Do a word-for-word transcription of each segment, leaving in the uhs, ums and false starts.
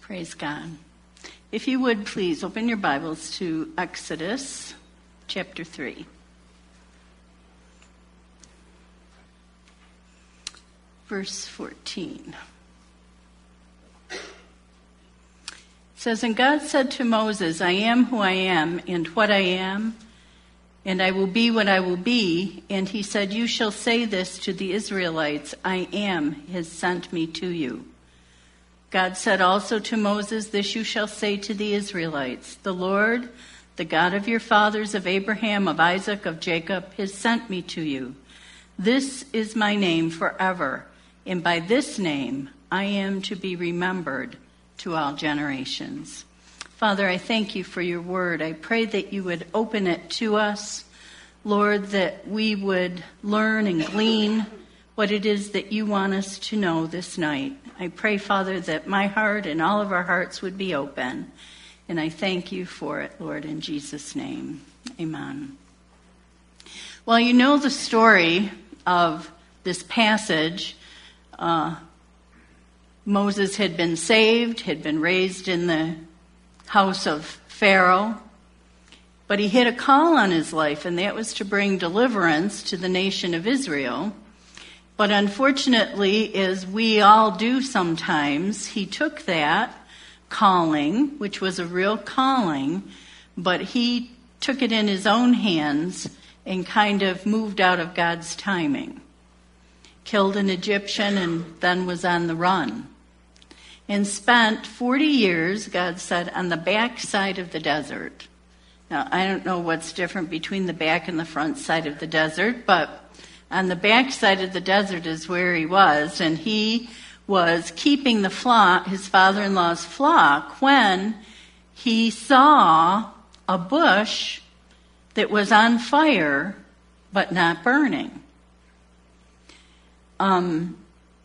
Praise God. If you would, please open your Bibles to Exodus chapter three. Verse fourteen. It says, "And God said to Moses, I am who I am, and what I am, and I will be what I will be. And he said, you shall say this to the Israelites, I am has sent me to you. God said also to Moses, this you shall say to the Israelites, the Lord, the God of your fathers, of Abraham, of Isaac, of Jacob, has sent me to you. This is my name forever, and by this name I am to be remembered to all generations." Father, I thank you for your word. I pray that you would open it to us, Lord, that we would learn and glean what it is that you want us to know this night. I pray, Father, that my heart and all of our hearts would be open. And I thank you for it, Lord, in Jesus' name. Amen. Well, you know the story of this passage. Uh, Moses had been saved, had been raised in the house of Pharaoh, but he had a call on his life, and that was to bring deliverance to the nation of Israel. But unfortunately, as we all do sometimes, he took that calling, which was a real calling, but he took it in his own hands and kind of moved out of God's timing. Killed an Egyptian and then was on the run. And spent forty years, God said, on the back side of the desert. Now, I don't know what's different between the back and the front side of the desert, but on the back side of the desert is where he was, and he was keeping the flock, his father-in-law's flock, when he saw a bush that was on fire but not burning. Um...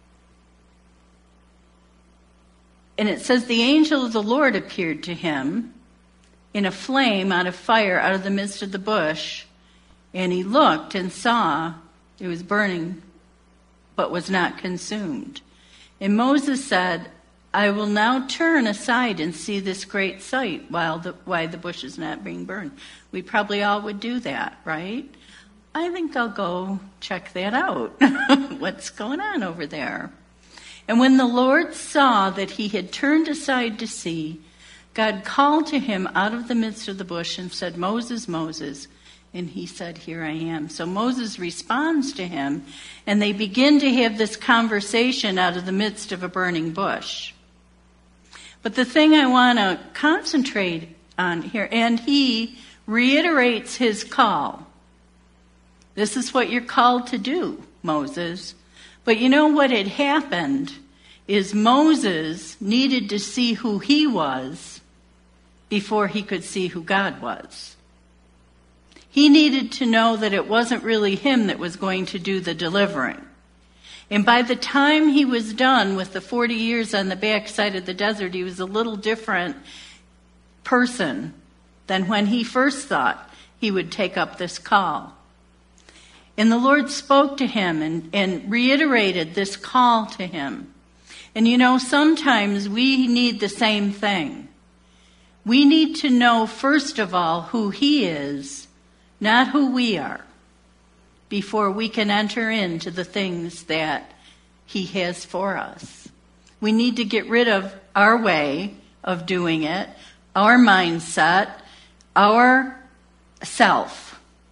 And it says, the angel of the Lord appeared to him in a flame out of fire out of the midst of the bush. And he looked and saw it was burning, but was not consumed. And Moses said, I will now turn aside and see this great sight while the, why the bush is not being burned. We probably all would do that, right? I think I'll go check that out. What's going on over there? And when the Lord saw that he had turned aside to see, God called to him out of the midst of the bush and said, Moses, Moses. And he said, here I am. So Moses responds to him, and they begin to have this conversation out of the midst of a burning bush. But the thing I want to concentrate on here, and he reiterates his call. This is what you're called to do, Moses. But you know what had happened is Moses needed to see who he was before he could see who God was. He needed to know that it wasn't really him that was going to do the delivering. And by the time he was done with the forty years on the backside of the desert, he was a little different person than when he first thought he would take up this call. And the Lord spoke to him and, and reiterated this call to him. And you know, sometimes we need the same thing. We need to know, first of all, who he is, not who we are, before we can enter into the things that he has for us. We need to get rid of our way of doing it, our mindset, our self,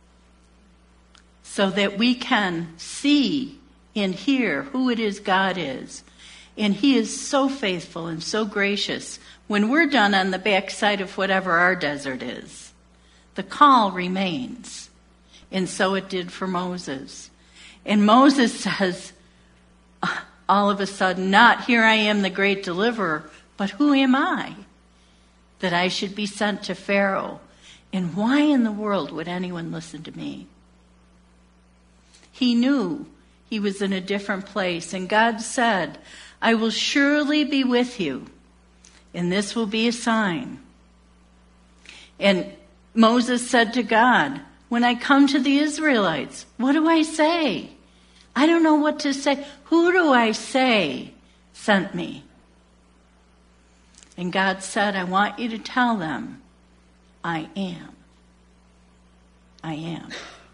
so that we can see and hear who it is God is. And he is so faithful and so gracious. When we're done on the backside of whatever our desert is, the call remains. And so it did for Moses. And Moses says, all of a sudden, not here I am the great deliverer, but who am I that I should be sent to Pharaoh? And why in the world would anyone listen to me? He knew he was in a different place. And God said, I will surely be with you, and this will be a sign. And Moses said to God, when I come to the Israelites, what do I say? I don't know what to say. Who do I say sent me? And God said, I want you to tell them, I am. I am.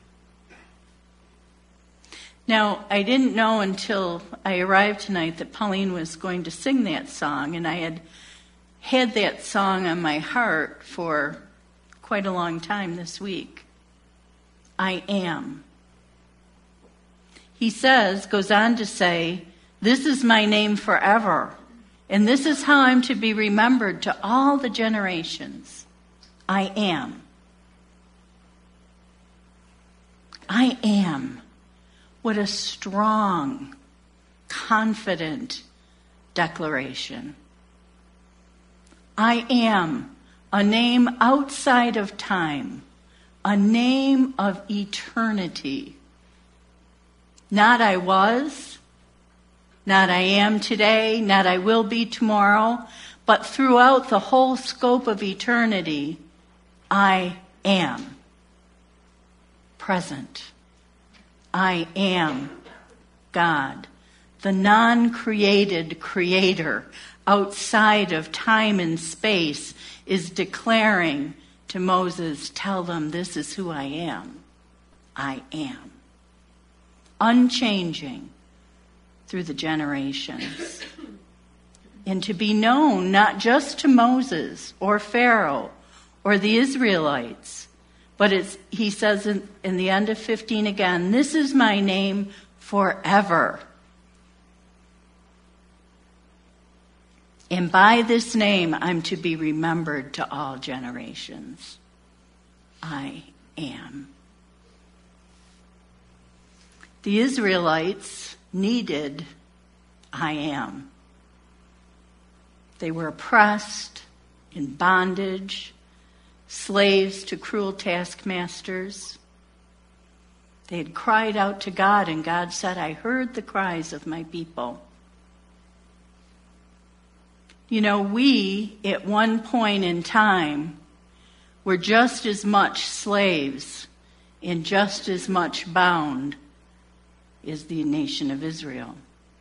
Now, I didn't know until I arrived tonight that Pauline was going to sing that song, and I had had that song on my heart for quite a long time this week. I am. He says, goes on to say, this is my name forever, and this is how I'm to be remembered to all the generations. I am. I am. What a strong, confident declaration. I am a name outside of time, a name of eternity. Not I was, not I am today, not I will be tomorrow, but throughout the whole scope of eternity, I am present. I am God, the non-created creator outside of time and space, is declaring to Moses, tell them this is who I am. I am. Unchanging through the generations. And to be known not just to Moses or Pharaoh or the Israelites, but it's, he says in, in the end of fifteen again, this is my name forever. And by this name, I'm to be remembered to all generations. I am. The Israelites needed I am. They were oppressed, in bondage, slaves to cruel taskmasters. They had cried out to God, and God said, I heard the cries of my people. You know, we, at one point in time, were just as much slaves and just as much bound as the nation of Israel.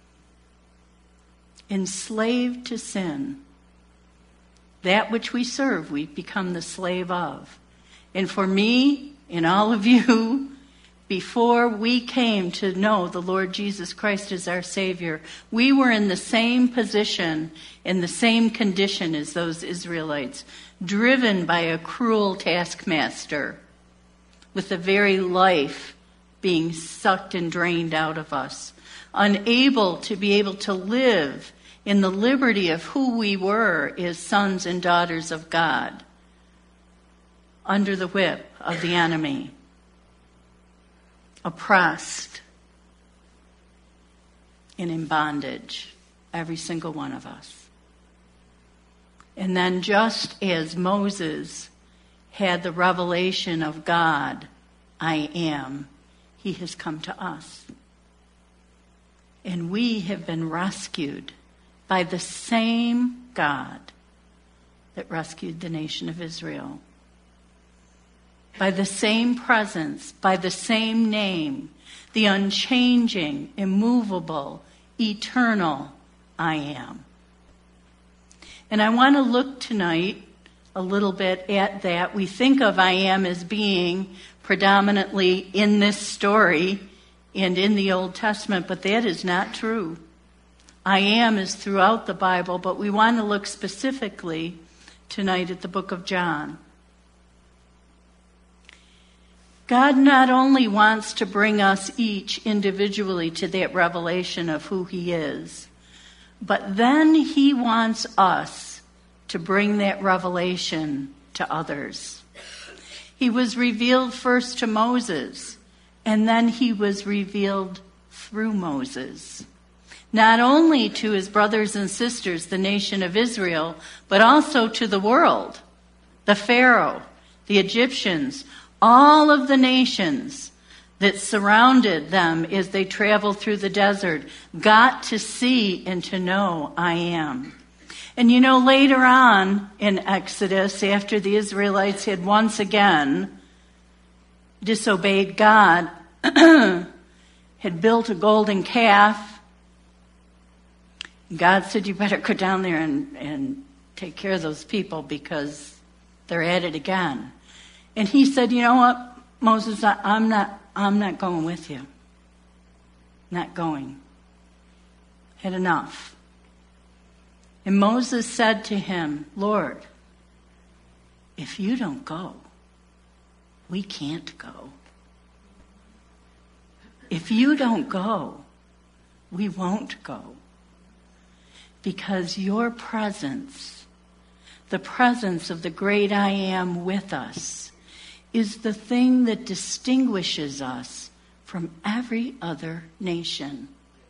Enslaved to sin. That which we serve, we become the slave of. And for me and all of you, before we came to know the Lord Jesus Christ as our Savior, we were in the same position, in the same condition as those Israelites, driven by a cruel taskmaster, with the very life being sucked and drained out of us, unable to be able to live in the liberty of who we were as sons and daughters of God, under the whip of the enemy, oppressed and in bondage, every single one of us. And then just as Moses had the revelation of God, I am, he has come to us. And we have been rescued by the same God that rescued the nation of Israel. By the same presence, by the same name, the unchanging, immovable, eternal I am. And I want to look tonight a little bit at that. We think of I am as being predominantly in this story and in the Old Testament, but that is not true. I am is throughout the Bible, but we want to look specifically tonight at the book of John. God not only wants to bring us each individually to that revelation of who he is, but then he wants us to bring that revelation to others. He was revealed first to Moses, and then he was revealed through Moses. Not only to his brothers and sisters, the nation of Israel, but also to the world, the Pharaoh, the Egyptians, all of the nations that surrounded them as they traveled through the desert got to see and to know I am. And you know, later on in Exodus, after the Israelites had once again disobeyed God, had built a golden calf, God said, you better go down there and, and take care of those people because they're at it again. And he said, you know what, Moses, I, I'm not, I'm not going with you. Not going. Had enough. And Moses said to him, Lord, if you don't go, we can't go. If you don't go, we won't go. Because your presence, the presence of the great I Am with us, is the thing that distinguishes us from every other nation.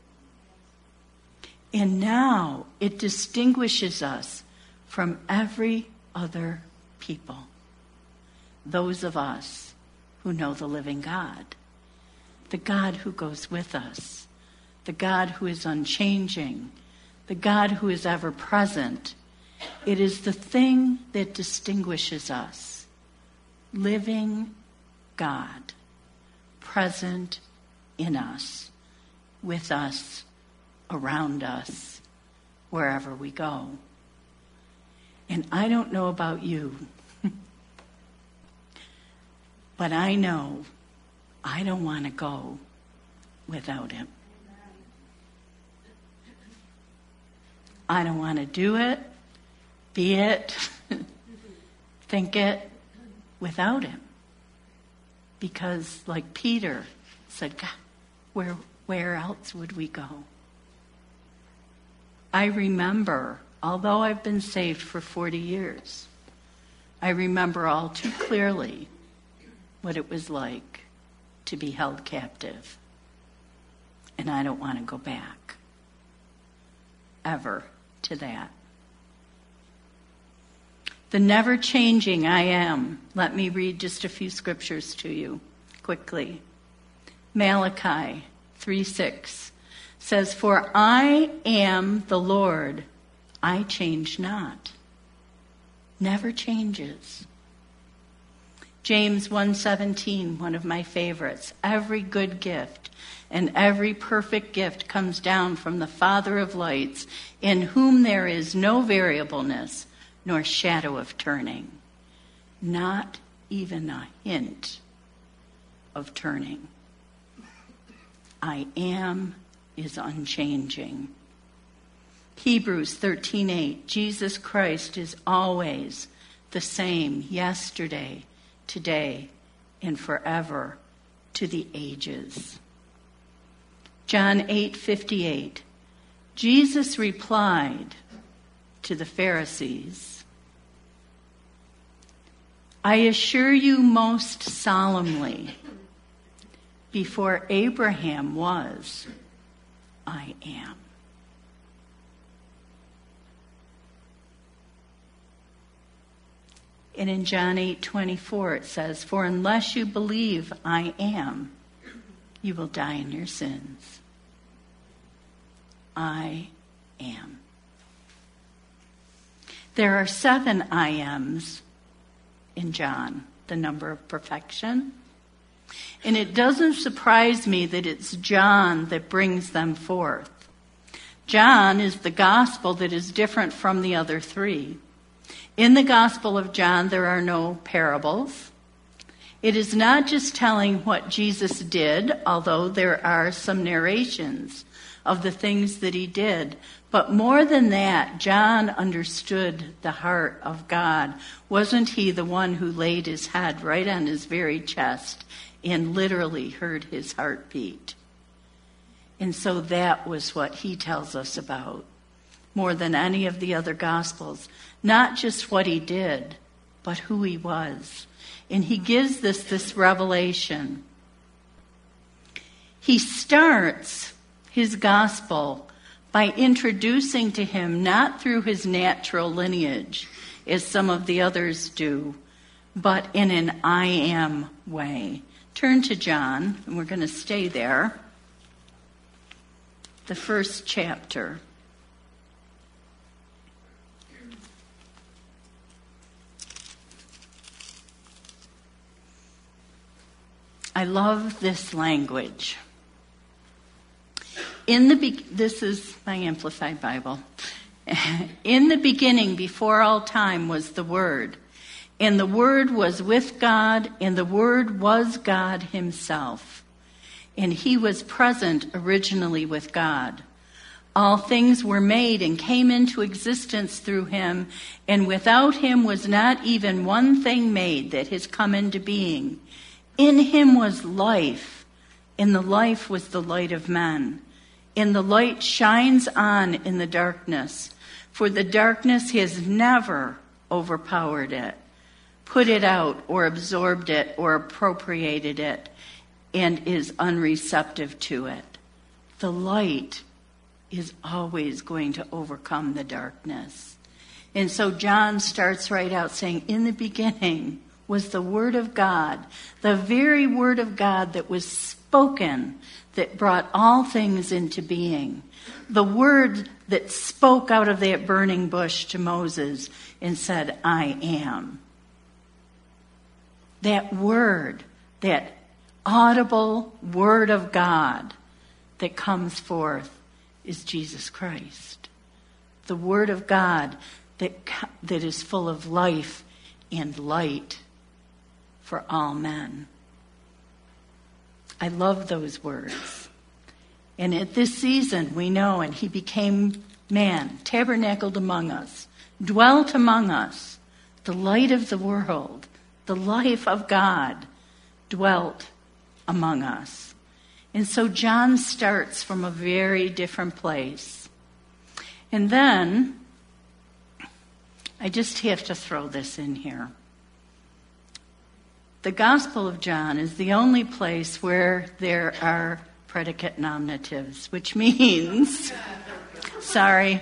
And now it distinguishes us from every other people. Those of us who know the living God. The God who goes with us. The God who is unchanging. The God who is ever present. It is the thing that distinguishes us. Living God. Present in us. With us. Around us. Wherever we go. And I don't know about you. But I know I don't want to go without him. I don't want to do it, be it, think it without him. Because like Peter said, God, where, where else would we go? I remember, although I've been saved for forty years, I remember all too clearly what it was like to be held captive. And I don't want to go back ever to that. The never-changing I Am. Let me read just a few scriptures to you quickly. Malachi three six says, For I am the Lord, I change not. Never changes. James one seventeen, one of my favorites. Every good gift and every perfect gift comes down from the Father of lights, in whom there is no variableness nor shadow of turning. Not even a hint of turning. I am is unchanging. Hebrews thirteen eight, Jesus Christ is always the same yesterday, today, and forever, to the ages. John eight fifty-eight, Jesus replied to the Pharisees, I assure you most solemnly, before Abraham was, I am. And in John eight twenty-four it says, For unless you believe I am, you will die in your sins. I am. There are seven I ams in John, the number of perfection. And it doesn't surprise me that it's John that brings them forth. John is the gospel that is different from the other three. In the Gospel of John, there are no parables. It is not just telling what Jesus did, although there are some narrations of the things that he did. But more than that, John understood the heart of God. Wasn't he the one who laid his head right on his very chest and literally heard his heartbeat? And so that was what he tells us about, more than any of the other Gospels. Not just what he did, but who he was. And he gives this this revelation. He starts his gospel by introducing to him, not through his natural lineage, as some of the others do, but in an I am way. Turn to John, and we're going to stay there. The first chapter. I love this language. In the be- this is my Amplified Bible. In the beginning, before all time, was the Word. And the Word was with God, and the Word was God himself. And he was present originally with God. All things were made and came into existence through him, and without him was not even one thing made that has come into being. In him was life, and the life was the light of men. And the light shines on in the darkness, for the darkness has never overpowered it, put it out, or absorbed it, or appropriated it, and is unreceptive to it. The light is always going to overcome the darkness. And so John starts right out saying, in the beginning was the Word of God, the very Word of God that was spoken, that brought all things into being. The Word that spoke out of that burning bush to Moses and said, I am. That Word, that audible Word of God that comes forth is Jesus Christ. The Word of God that, that is full of life and light for all men. I love those words. And at this season, we know, and he became man, tabernacled among us, dwelt among us, the light of the world, the life of God dwelt among us. And so John starts from a very different place. And then, I just have to throw this in here. The Gospel of John is the only place where there are predicate nominatives, which means, sorry,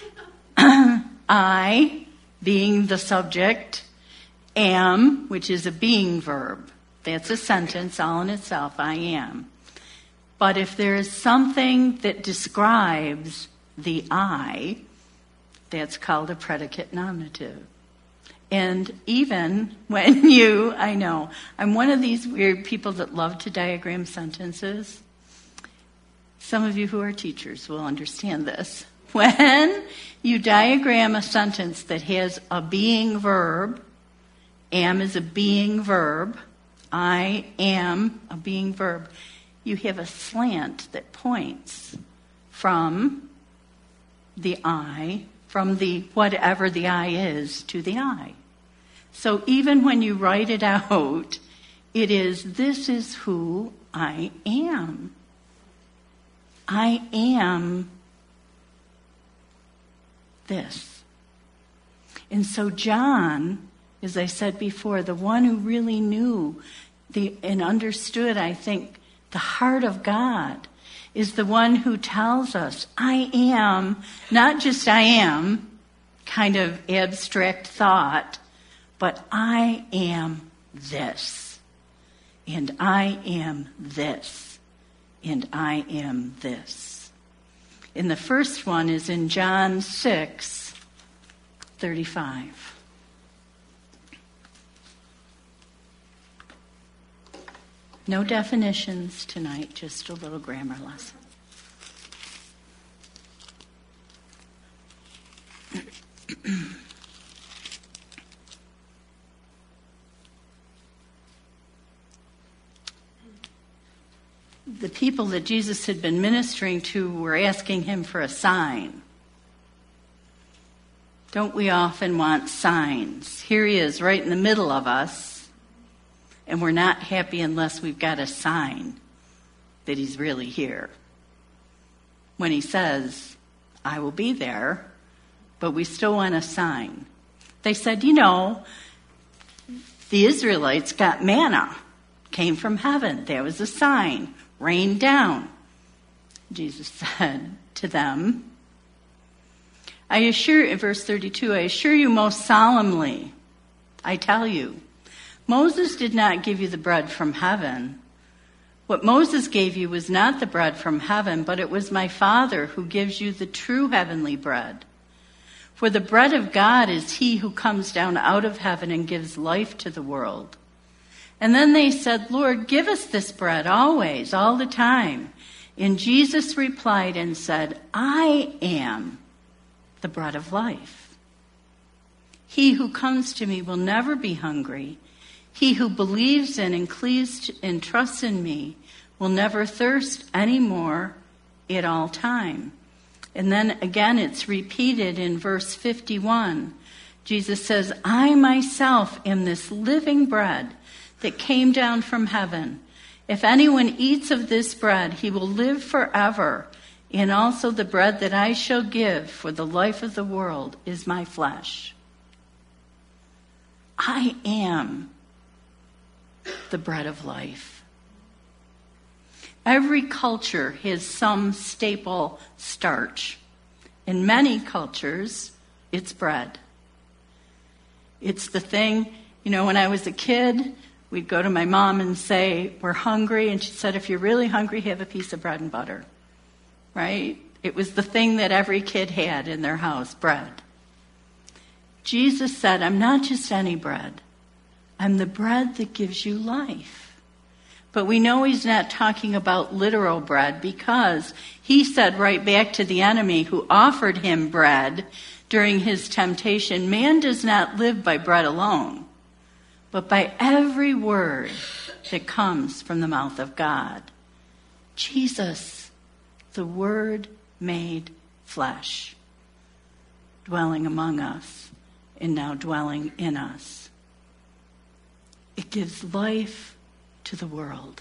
I, being the subject, am, which is a being verb. That's a sentence all in itself, I am. But if there is something that describes the I, that's called a predicate nominative. And even when you, I know, I'm one of these weird people that love to diagram sentences. Some of you who are teachers will understand this. When you diagram a sentence that has a being verb, am is a being verb, I am a being verb, you have a slant that points from the I, from the whatever the I is, to the I. So even when you write it out, it is, this is who I am. I am this. And so John, as I said before, the one who really knew the and understood, I think, the heart of God, is the one who tells us, I am, not just I am, kind of abstract thought, but I am this, and I am this, and I am this. And the first one is in John six thirty-five. No definitions tonight, just a little grammar lesson. The people that Jesus had been ministering to were asking him for a sign. Don't we often want signs? Here he is right in the middle of us. And we're not happy unless we've got a sign that he's really here. When he says, I will be there, but we still want a sign. They said, you know, the Israelites got manna, came from heaven. There was a sign, rained down. Jesus said to them, I assure you, verse thirty-two, I assure you most solemnly, I tell you, Moses did not give you the bread from heaven. What Moses gave you was not the bread from heaven, but it was my Father who gives you the true heavenly bread. For the bread of God is he who comes down out of heaven and gives life to the world. And then they said, Lord, give us this bread always, all the time. And Jesus replied and said, I am the bread of life. He who comes to me will never be hungry. He who believes in and cleaves and trusts in me will never thirst anymore at all time. And then again it's repeated in verse fifty-one. Jesus says, I myself am this living bread that came down from heaven. If anyone eats of this bread, he will live forever. And also the bread that I shall give for the life of the world is my flesh. I am the bread of life. Every culture has some staple starch. In many cultures, it's bread. It's the thing, you know, when I was a kid, we'd go to my mom and say, we're hungry. And she said, if you're really hungry, have a piece of bread and butter. Right? It was the thing that every kid had in their house, bread. Jesus said, I'm not just any bread. I'm the bread that gives you life. But we know he's not talking about literal bread, because he said right back to the enemy who offered him bread during his temptation, man does not live by bread alone, but by every word that comes from the mouth of God. Jesus, the Word made flesh, dwelling among us and now dwelling in us. It gives life to the world.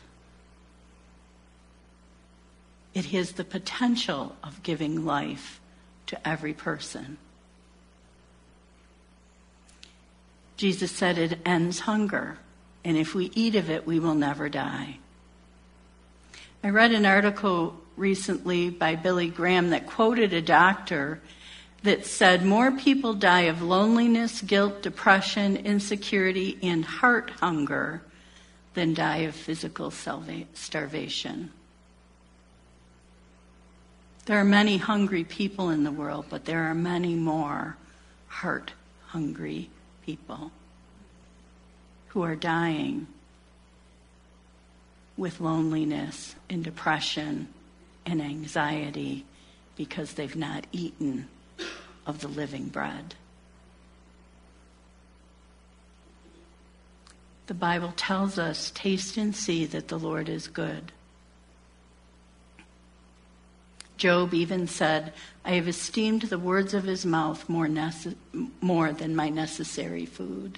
It has the potential of giving life to every person. Jesus said it ends hunger, and if we eat of it, we will never die. I read an article recently by Billy Graham that quoted a doctor that said more people die of loneliness, guilt, depression, insecurity, and heart hunger than die of physical starvation. There are many hungry people in the world, but there are many more heart-hungry people who are dying with loneliness and depression and anxiety because they've not eaten of the living bread. The Bible tells us, taste and see that the Lord is good. Job even said, I have esteemed the words of his mouth more, nece- more than my necessary food.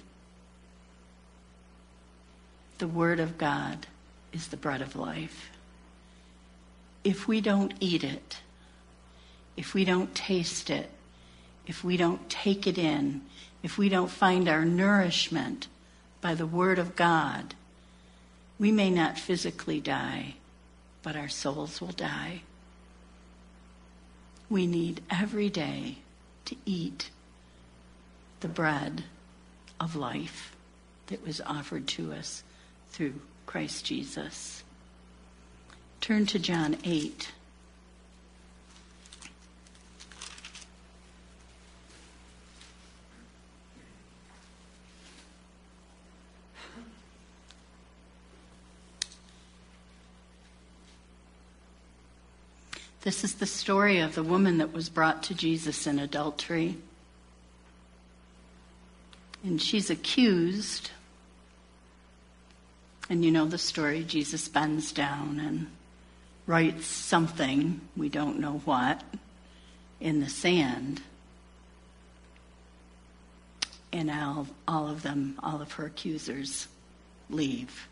The word of God is the bread of life. If we don't eat it, if we don't taste it, if we don't take it in, if we don't find our nourishment by the word of God, we may not physically die, but our souls will die. We need every day to eat the bread of life that was offered to us through Christ Jesus. Turn to John eight. This is the story of the woman that was brought to Jesus in adultery. And she's accused. And you know the story. Jesus bends down and writes something, we don't know what, in the sand. And all, all of them, all of her accusers, leave.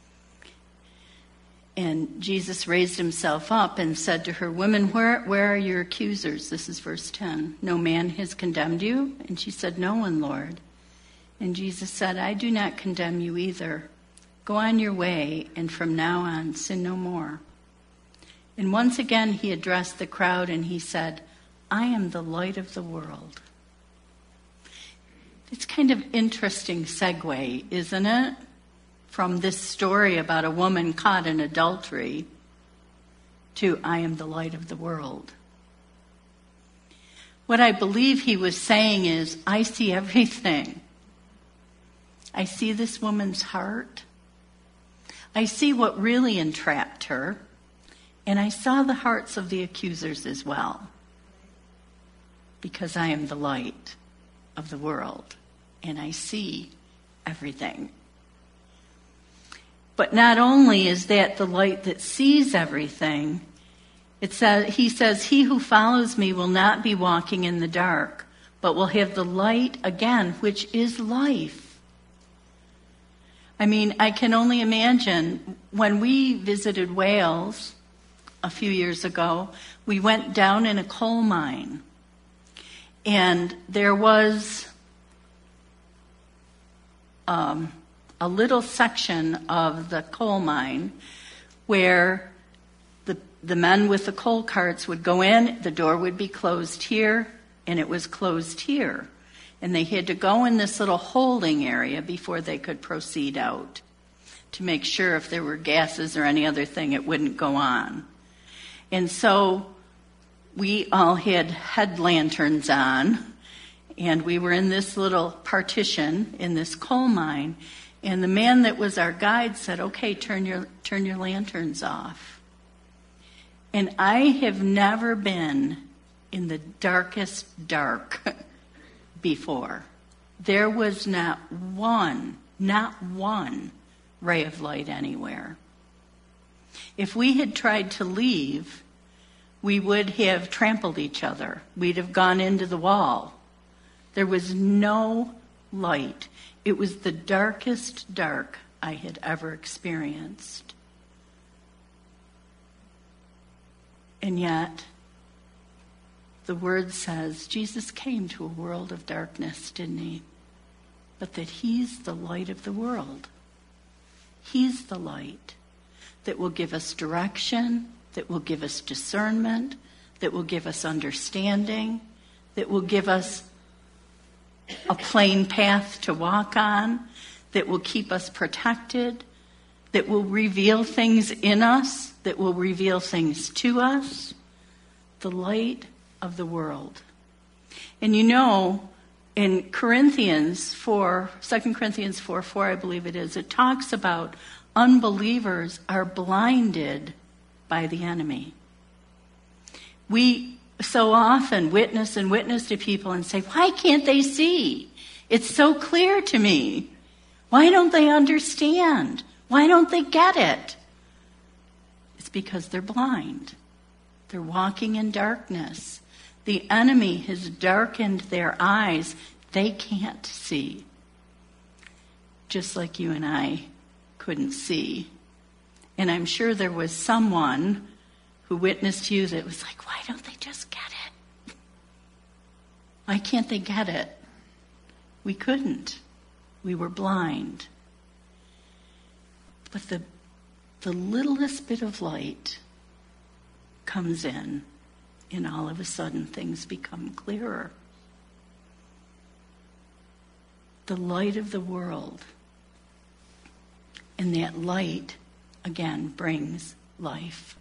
And Jesus raised himself up and said to her, Women, where, where are your accusers? This is verse ten. No man has condemned you? And she said, No one, Lord. And Jesus said, I do not condemn you either. Go on your way, and from now on, sin no more. And once again he addressed the crowd, and he said, I am the light of the world. It's kind of interesting segue, isn't it? From this story about a woman caught in adultery to I am the light of the world. What I believe he was saying is, I see everything. I see this woman's heart. I see what really entrapped her. And I saw the hearts of the accusers as well. because I am the light of the world, and I see everything. But not only is that the light that sees everything, it says, he says, he who follows me will not be walking in the dark, but will have the light again, which is life. I mean, I can only imagine when we visited Wales a few years ago, we went down in a coal mine, and there was um, a little section of the coal mine where the the men with the coal carts would go in, the door would be closed here, and it was closed here. And they had to go in this little holding area before they could proceed out to make sure if there were gases or any other thing, it wouldn't go on. And so we all had head lanterns on, and we were in this little partition in this coal mine. And the man that was our guide said, okay, turn your turn your lanterns off. And I have never been in the darkest dark before. There was not one, not one ray of light anywhere. If we had tried to leave, we would have trampled each other. We'd have gone into the wall. There was no light. It was the darkest dark I had ever experienced. And yet, the word says Jesus came to a world of darkness, didn't he? But that he's the light of the world. He's the light that will give us direction, that will give us discernment, that will give us understanding, that will give us a plain path to walk on, that will keep us protected, that will reveal things in us, that will reveal things to us. The light of the world. And you know, in Corinthians four, Second Corinthians four four, I believe it is, it talks about unbelievers are blinded by the enemy. We so often witness and witness to people and say, why can't they see? It's so clear to me. Why don't they understand? Why don't they get it? It's because they're blind. They're walking in darkness. The enemy has darkened their eyes. They can't see. Just like you and I couldn't see. And I'm sure there was someone who witnessed you that was like, why don't they just get it? Why can't they get it? We couldn't. We were blind. But the, the littlest bit of light comes in, and all of a sudden things become clearer. The light of the world. And that light, again, brings life.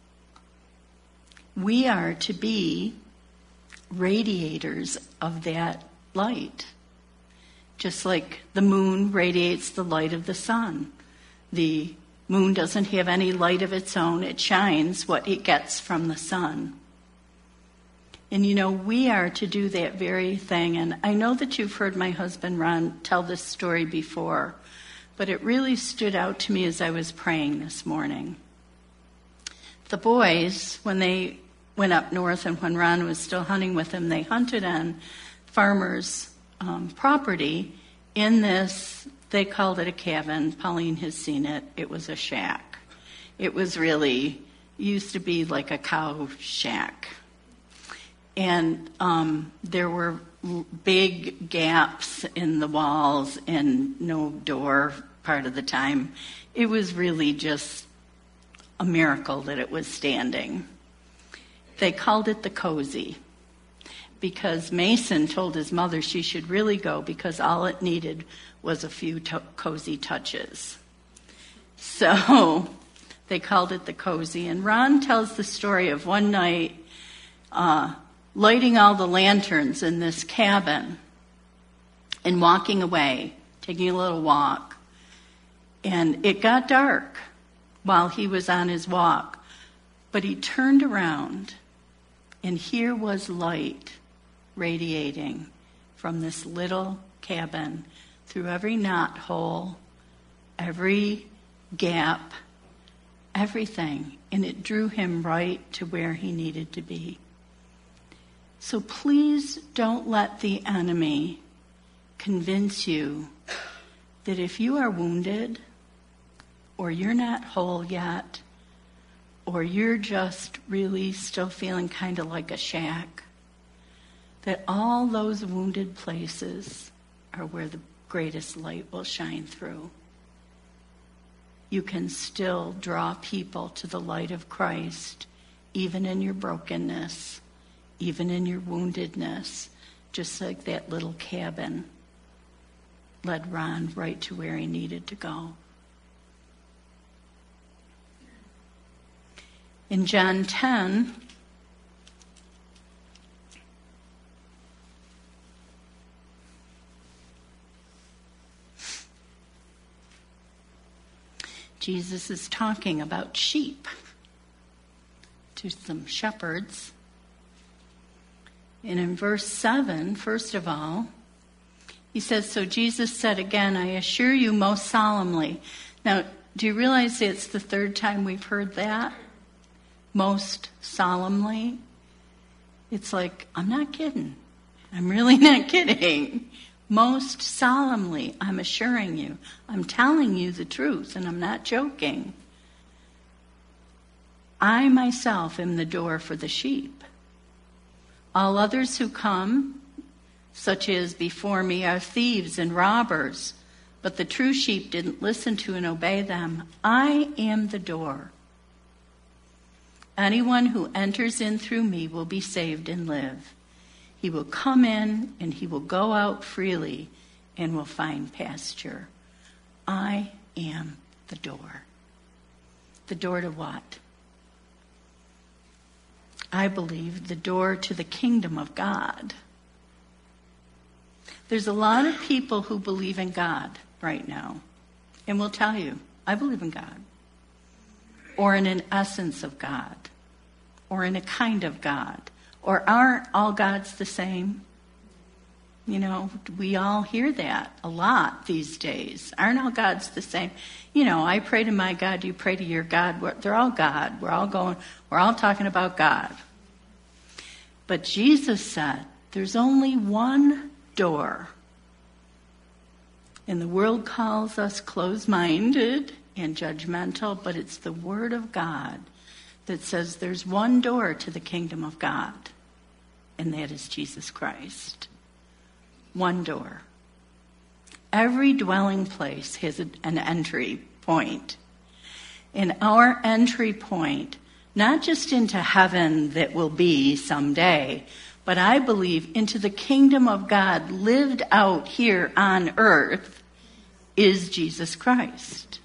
We are to be radiators of that light. Just like the moon radiates the light of the sun. The moon doesn't have any light of its own. It shines what it gets from the sun. And you know, we are to do that very thing. And I know that you've heard my husband Ron tell this story before, but it really stood out to me as I was praying this morning. The boys, when they went up north and when Ron was still hunting with them, they hunted on farmers' um, property in this, they called it a cabin. Pauline has seen it. It was a shack. It was really, used to be like a cow shack. And um, there were big gaps in the walls and no door part of the time. It was really just a miracle that it was standing. They called it the cozy because Mason told his mother she should really go because all it needed was a few to- cozy touches. So they called it the cozy. And Ron tells the story of one night uh, lighting all the lanterns in this cabin and walking away, taking a little walk. And it got dark while he was on his walk. But he turned around, and here was light radiating from this little cabin through every knot hole, every gap, everything. And it drew him right to where he needed to be. So please don't let the enemy convince you that if you are wounded, or you're not whole yet, or you're just really still feeling kind of like a shack, that all those wounded places are where the greatest light will shine through. You can still draw people to the light of Christ, even in your brokenness, even in your woundedness, just like that little cabin led Ron right to where he needed to go. In John ten, Jesus is talking about sheep to some shepherds. And in verse seven, first of all, he says, so Jesus said again, I assure you most solemnly. Now, do you realize it's the third time we've heard that? Most solemnly. It's like, I'm not kidding. I'm really not kidding. Most solemnly, I'm assuring you. I'm telling you the truth, and I'm not joking. I myself am the door for the sheep. All others who come, such as before me, are thieves and robbers, but the true sheep didn't listen to and obey them. I am the door. Anyone who enters in through me will be saved and live. He will come in and he will go out freely and will find pasture. I am the door. The door to what? I believe the door to the kingdom of God. There's a lot of people who believe in God right now and will tell you, I believe in God. Or in an essence of God, or in a kind of God, or aren't all gods the same? You know, we all hear that a lot these days. Aren't all gods the same? You know, I pray to my God, you pray to your God. They're all God. We're all going, we're all talking about God. But Jesus said, there's only one door. And the world calls us closed-minded and judgmental, but it's the Word of God that says there's one door to the kingdom of God, and that is Jesus Christ. One door. Every dwelling place has an entry point. And our entry point, not just into heaven that will be someday, but I believe into the kingdom of God lived out here on earth, is Jesus Christ.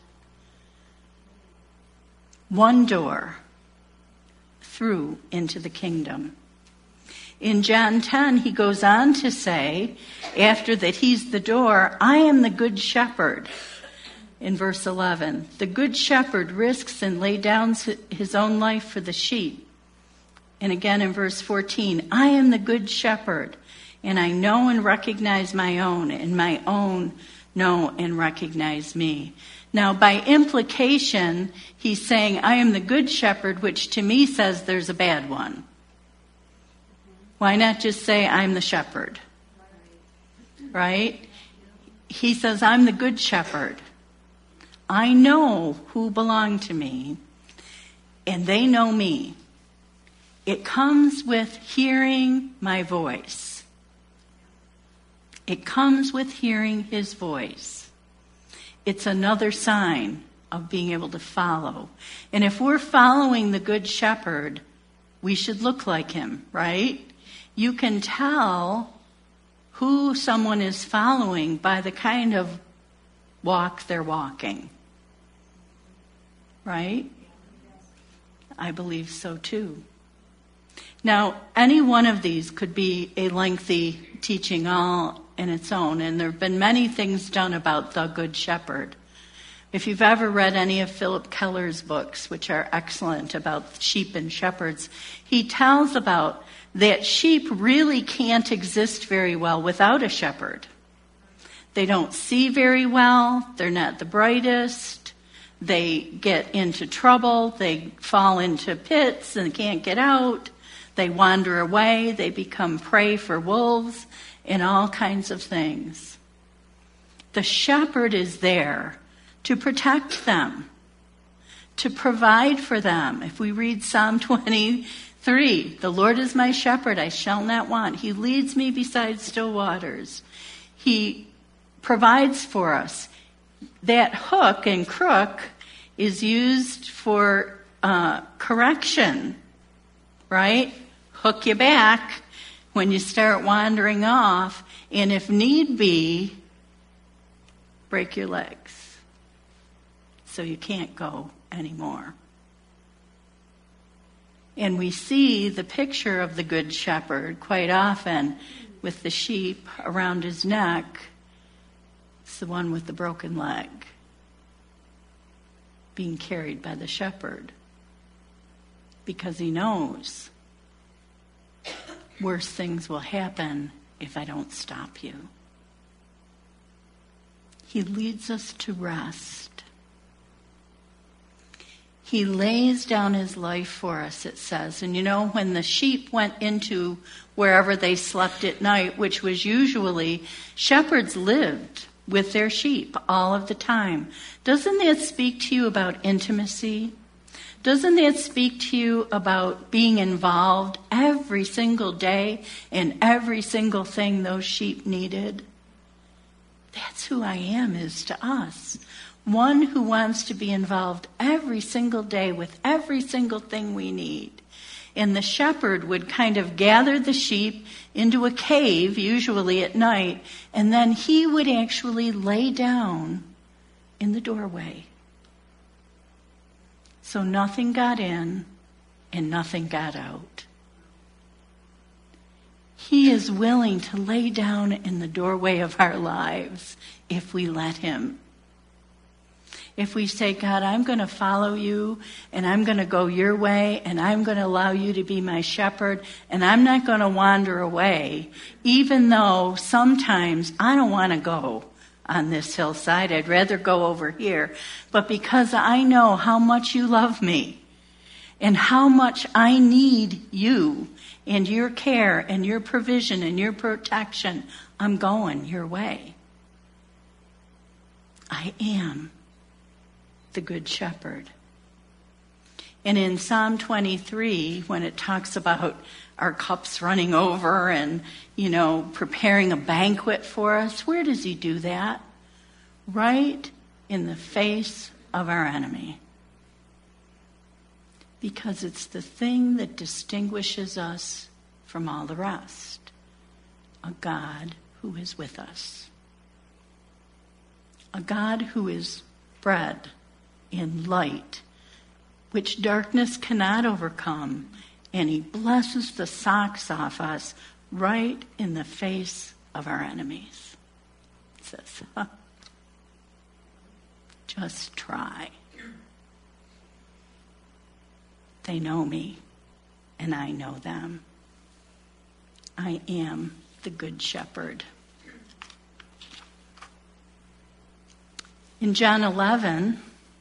One door through into the kingdom. In John ten, he goes on to say, after that he's the door, I am the good shepherd. In verse eleven, the good shepherd risks and lays down his own life for the sheep. And again in verse fourteen, I am the good shepherd, and I know and recognize my own, and my own know and recognize me. Now, by implication, he's saying, I am the good shepherd, which to me says there's a bad one. Why not just say, I'm the shepherd? Right? He says, I'm the good shepherd. I know who belong to me, and they know me. It comes with hearing my voice. It comes with hearing his voice. It's another sign of being able to follow. And if we're following the good shepherd, we should look like him, right? You can tell who someone is following by the kind of walk they're walking. Right? I believe so too. Now, any one of these could be a lengthy teaching all in its own, and there have been many things done about the Good Shepherd. If you've ever read any of Philip Keller's books, which are excellent about sheep and shepherds, he tells about that sheep really can't exist very well without a shepherd. They don't see very well. They're not the brightest. They get into trouble. They fall into pits and can't get out. They wander away. They become prey for wolves and all kinds of things. The shepherd is there to protect them, to provide for them. If we read Psalm twenty-three, the Lord is my shepherd, I shall not want. He leads me beside still waters. He provides for us. That hook and crook is used for uh, correction, right? Hook you back when you start wandering off, and if need be, break your legs so you can't go anymore. And we see the picture of the Good Shepherd quite often with the sheep around his neck. It's the one with the broken leg being carried by the shepherd because he knows worse things will happen if I don't stop you. He leads us to rest. He lays down his life for us, it says. And you know, when the sheep went into wherever they slept at night, which was usually, shepherds lived with their sheep all of the time. Doesn't that speak to you about intimacy? Doesn't that speak to you about being involved every single day in every single thing those sheep needed? That's who I am is to us. One who wants to be involved every single day with every single thing we need. And the shepherd would kind of gather the sheep into a cave, usually at night, and then he would actually lay down in the doorway. So nothing got in and nothing got out. He is willing to lay down in the doorway of our lives if we let him. If we say, God, I'm going to follow you and I'm going to go your way and I'm going to allow you to be my shepherd and I'm not going to wander away, even though sometimes I don't want to go on this hillside. I'd rather go over here. But because I know how much you love me and how much I need you and your care and your provision and your protection, I'm going your way. I am the Good Shepherd. And in Psalm twenty-three, when it talks about our cups running over and, you know, preparing a banquet for us, where does he do that? Right in the face of our enemy. Because it's the thing that distinguishes us from all the rest. A God who is with us. A God who is bread in light, which darkness cannot overcome, and he blesses the socks off us right in the face of our enemies. It says, huh, just try. They know me, and I know them. I am the Good Shepherd. In John eleven,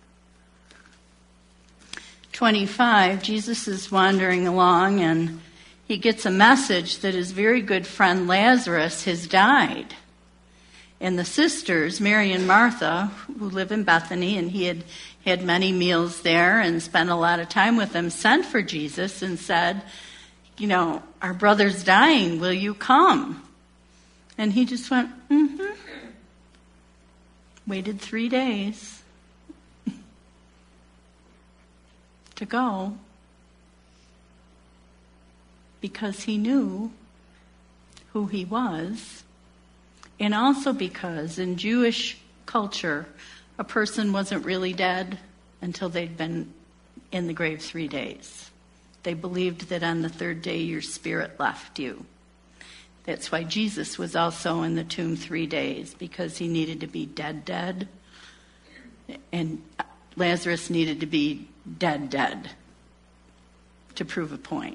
twenty-five, Jesus is wandering along and he gets a message that his very good friend Lazarus has died. And the sisters, Mary and Martha, who live in Bethany, and he had had many meals there and spent a lot of time with them, sent for Jesus and said, you know, our brother's dying, will you come? And he just went, mm-hmm. Waited three days. To go because he knew who he was, and also because in Jewish culture a person wasn't really dead until they'd been in the grave three days. They believed that on the third day your spirit left you. That's why Jesus was also in the tomb three days, because he needed to be dead dead And Lazarus needed to be dead, dead to prove a point.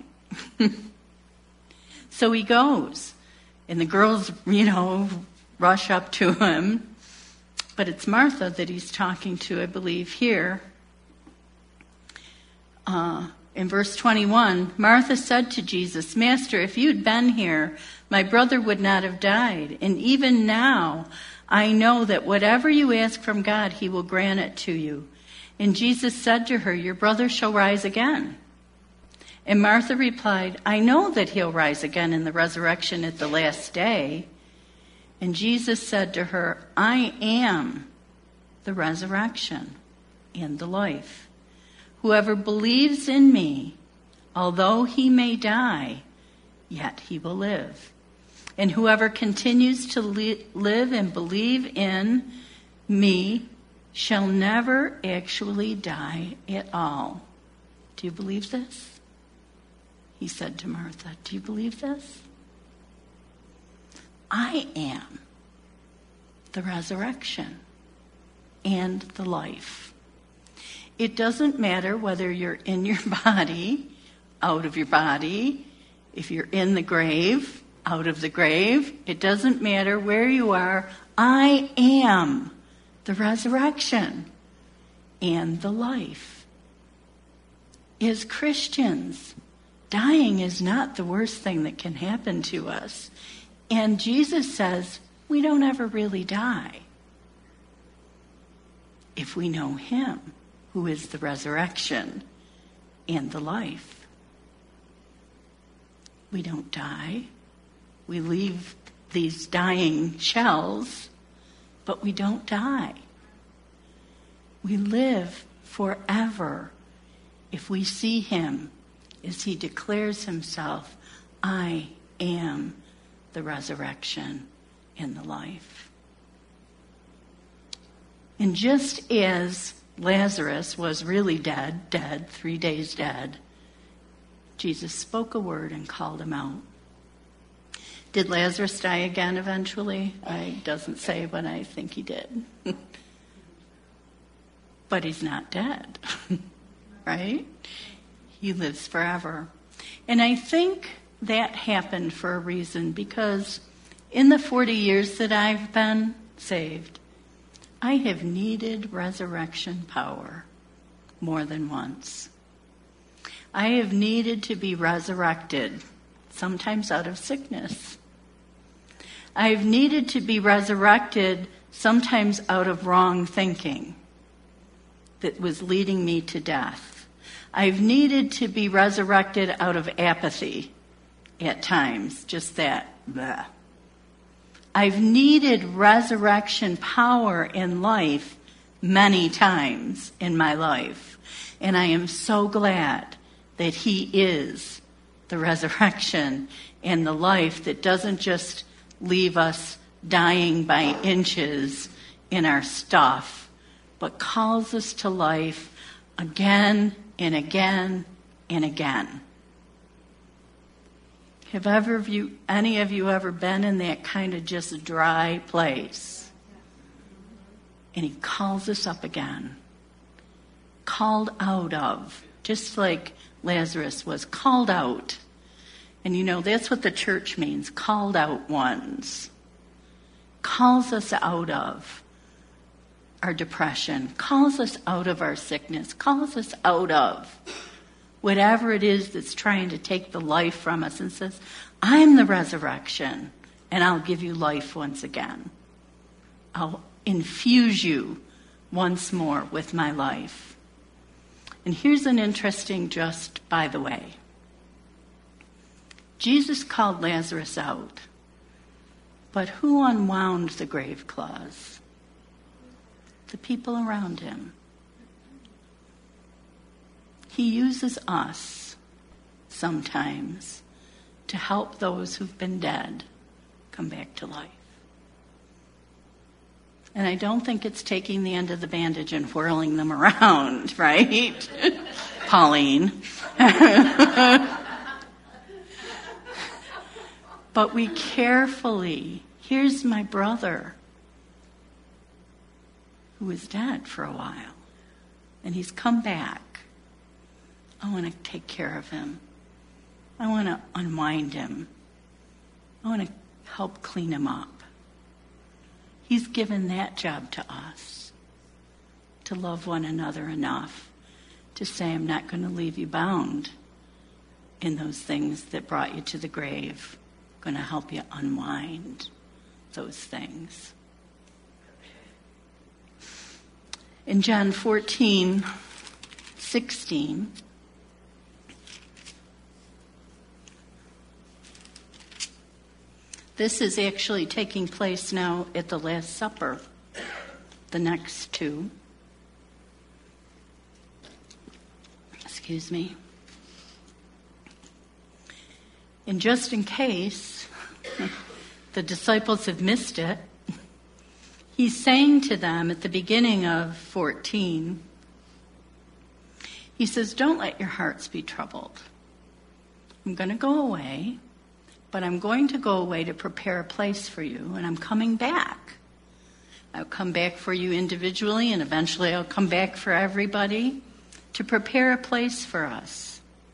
So he goes, and the girls, you know, rush up to him. But it's Martha that he's talking to, I believe, here. Uh, in verse twenty-one, Martha said to Jesus, "Master, if you'd been here, my brother would not have died. And even now, I know that whatever you ask from God, he will grant it to you." And Jesus said to her, "Your brother shall rise again." And Martha replied, "I know that he'll rise again in the resurrection at the last day." And Jesus said to her, "I am the resurrection and the life. Whoever believes in me, although he may die, yet he will live. And whoever continues to li- live and believe in me shall never actually die at all." Do you believe this? He said to Martha, "Do you believe this? I am the resurrection and the life." It doesn't matter whether you're in your body, out of your body, if you're in the grave, out of the grave. It doesn't matter where you are. I am the resurrection and the life. As Christians, dying is not the worst thing that can happen to us. And Jesus says we don't ever really die if we know him, who is the resurrection and the life. We don't die. We leave these dying shells, but we don't die. We live forever if we see him as he declares himself, "I am the resurrection and the life." And just as Lazarus was really dead, dead, three days dead, Jesus spoke a word and called him out. Did Lazarus die again eventually? It doesn't say, but I think he did. But he's not dead, right? He lives forever. And I think that happened for a reason, because in the forty years that I've been saved, I have needed resurrection power more than once. I have needed to be resurrected, sometimes out of sickness. I've needed to be resurrected, sometimes out of wrong thinking that was leading me to death. I've needed to be resurrected out of apathy at times, just that, bleh. I've needed resurrection power in life many times in my life. And I am so glad that he is the resurrection and the life that doesn't just leave us dying by inches in our stuff, but calls us to life again and again and again. Have ever of you, any of you ever been in that kind of just dry place? And he calls us up again. Called out of, just like Lazarus was called out. And you know, that's what the church means, called out ones. Calls us out of our depression, calls us out of our sickness, calls us out of whatever it is that's trying to take the life from us, and says, I'm the resurrection, and I'll give you life once again. I'll infuse you once more with my life. And here's an interesting, just by the way. Jesus called Lazarus out, but who unwound the grave cloths? The people around him. He uses us sometimes to help those who've been dead come back to life. And I don't think it's taking the end of the bandage and whirling them around, right? Pauline. But we carefully, here's my brother. who was dead for a while. And he's come back. I want to take care of him. I want to unwind him. I want to help clean him up. He's given that job to us, to love one another enough to say, I'm not going to leave you bound in those things that brought you to the grave. I'm going to help you unwind those things. In John fourteen sixteen, this is actually taking place now at the Last Supper, the next two. Excuse me. And just in case the disciples have missed it, he's saying to them at the beginning of fourteen, he says, don't let your hearts be troubled. I'm going to go away, but I'm going to go away to prepare a place for you, and I'm coming back. I'll come back for you individually, and eventually I'll come back for everybody to prepare a place for us.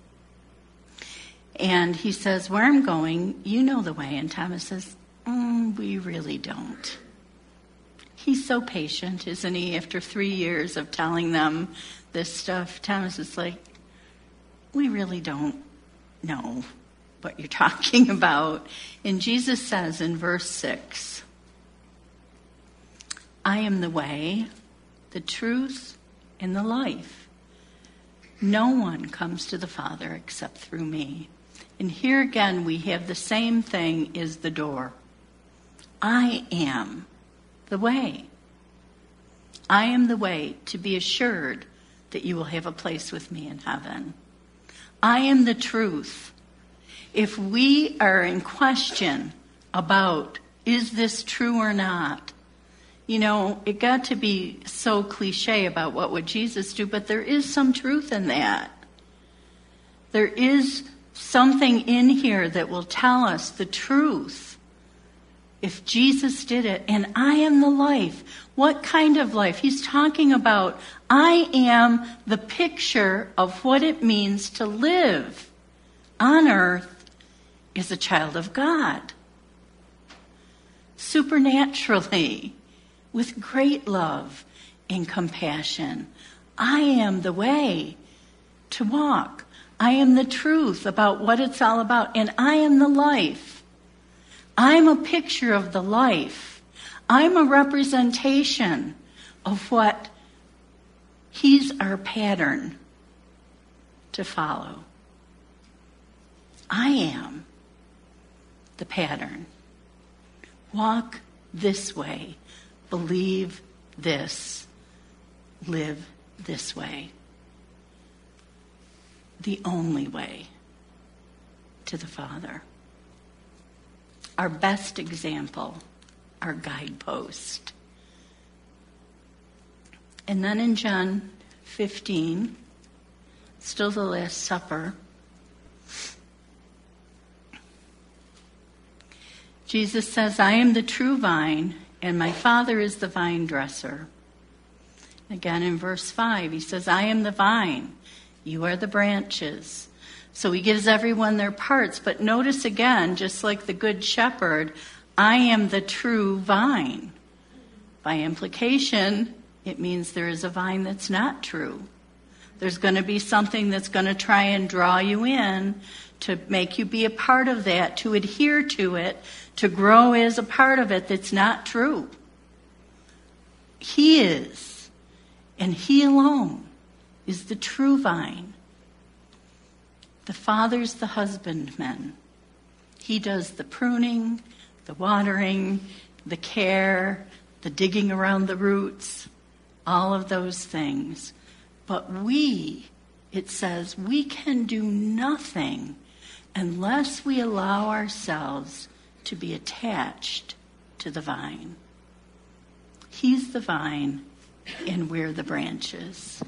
And he says, where I'm going, you know the way. And Thomas says, mm, we really don't. He's so patient, isn't he? After three years of telling them this stuff, Thomas is like, we really don't know what you're talking about. And Jesus says in verse six, I am the way, the truth, and the life. No one comes to the Father except through me. And here again we have the same thing as the door. I am the way. I am the way to be assured that you will have a place with me in heaven. I am the truth. If we are in question about, is this true or not? You know, it got to be so cliche about what would Jesus do, but there is some truth in that. There is something in here that will tell us the truth. If Jesus did it, and I am the life. What kind of life? He's talking about, I am the picture of what it means to live on earth as a child of God. Supernaturally, with great love and compassion. I am the way to walk. I am the truth about what it's all about. And I am the life. I'm a picture of the life. I'm a representation of what he's our pattern to follow. I am the pattern. Walk this way. Believe this. Live this way. The only way to the Father. Our best example, our guidepost. And then in John fifteen, still the Last Supper, Jesus says, I am the true vine, and my Father is the vine dresser. Again in verse five, he says, I am the vine, you are the branches. So he gives everyone their parts, but notice again, just like the good shepherd, I am the true vine. By implication, it means there is a vine that's not true. There's going to be something that's going to try and draw you in to make you be a part of that, to adhere to it, to grow as a part of it that's not true. He is, and he alone is the true vine. The Father's the husbandman. He does the pruning, the watering, the care, the digging around the roots, all of those things. But we, it says, we can do nothing unless we allow ourselves to be attached to the vine. He's the vine, and we're the branches.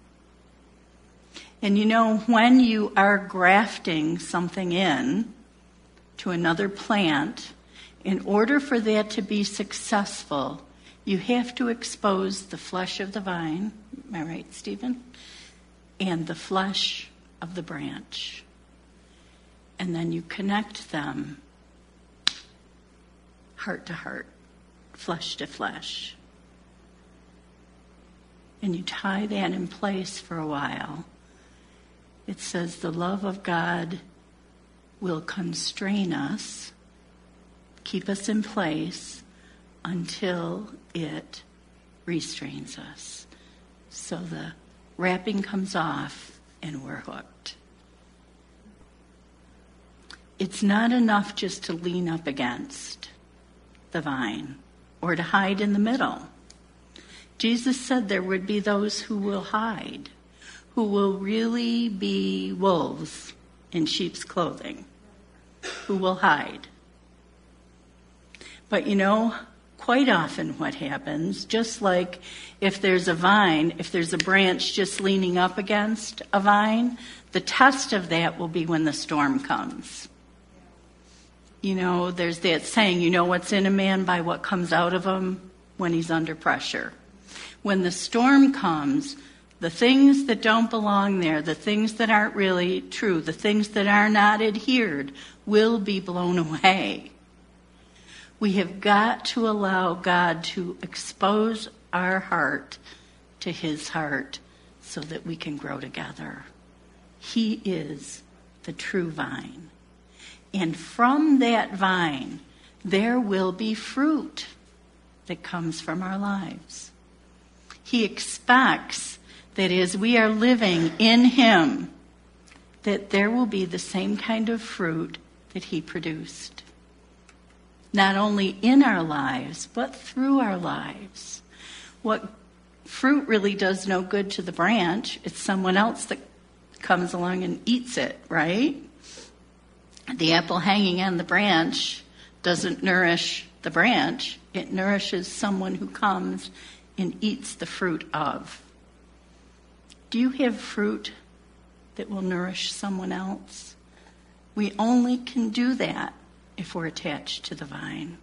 And you know, when you are grafting something in to another plant, in order for that to be successful, You have to expose the flesh of the vine, am I right, Stephen? And the flesh of the branch. And then you connect them heart to heart, flesh to flesh. And you tie that in place for a while. It says the love of God will constrain us, keep us in place until it restrains us. So the wrapping comes off and we're hooked. It's not enough just to lean up against the vine or to hide in the middle. Jesus said there would be those who will hide, who will really be wolves in sheep's clothing, who will hide. But you know, quite often what happens, just like if there's a vine, if there's a branch just leaning up against a vine, the test of that will be when the storm comes. You know, there's that saying, you know what's in a man by what comes out of him when he's under pressure. When the storm comes, the things that don't belong there, the things that aren't really true, the things that are not adhered, will be blown away. We have got to allow God to expose our heart to his heart so that we can grow together. He is the true vine. And from that vine, there will be fruit that comes from our lives. He expects that as we are living in him, that there will be the same kind of fruit that he produced. Not only in our lives, but through our lives. What fruit really does no good to the branch, it's someone else that comes along and eats it, right? The apple hanging on the branch doesn't nourish the branch. It nourishes someone who comes and eats the fruit of. Do you have fruit that will nourish someone else? We only can do that if we're attached to the vine.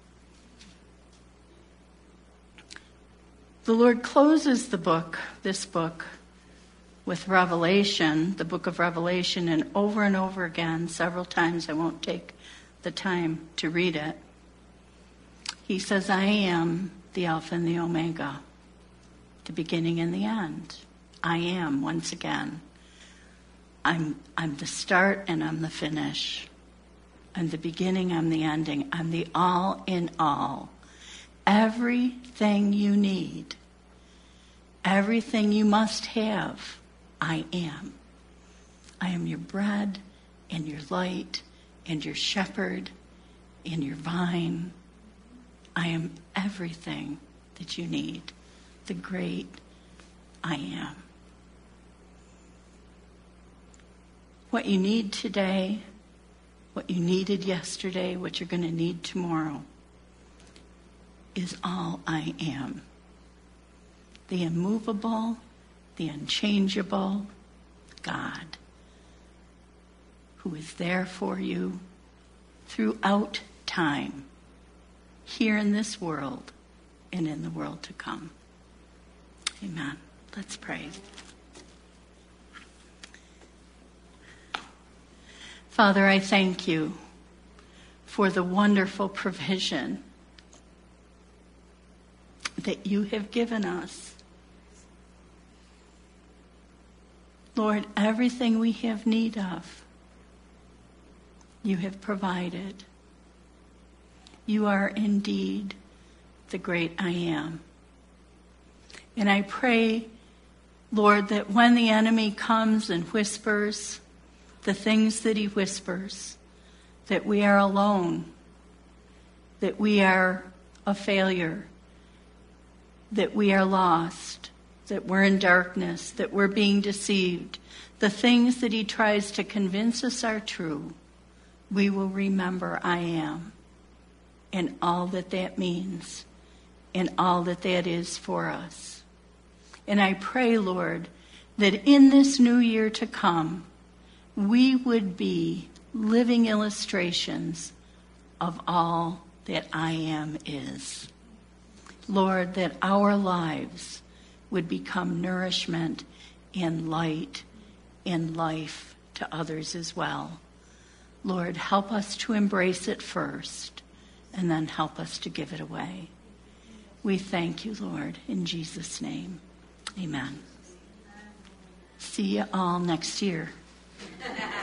The Lord closes the book, this book, with Revelation, the book of Revelation, and over and over again, several times. I won't take the time to read it. He says, I am the Alpha and the Omega, the beginning and the end. I am, once again. I'm, I'm the start and I'm the finish. I'm the beginning, I'm the ending. I'm the all in all. Everything you need, everything you must have, I am. I am your bread and your light and your shepherd and your vine. I am everything that you need. The great I am. What you need today, what you needed yesterday, what you're going to need tomorrow, is all I am. The immovable, the unchangeable God, who is there for you throughout time, here in this world and in the world to come. Amen. Let's pray. Father, I thank you for the wonderful provision that you have given us. Lord, everything we have need of, you have provided. You are indeed the great I am. And I pray, Lord, that when the enemy comes and whispers the things that he whispers, that we are alone, that we are a failure, that we are lost, that we're in darkness, that we're being deceived, the things that he tries to convince us are true, we will remember I am, and all that that means, and all that that is for us. And I pray, Lord, that in this new year to come, we would be living illustrations of all that I am is. Lord, that our lives would become nourishment and light and life to others as well. Lord, help us to embrace it first, and then help us to give it away. We thank you, Lord, in Jesus' name. Amen. See you all next year.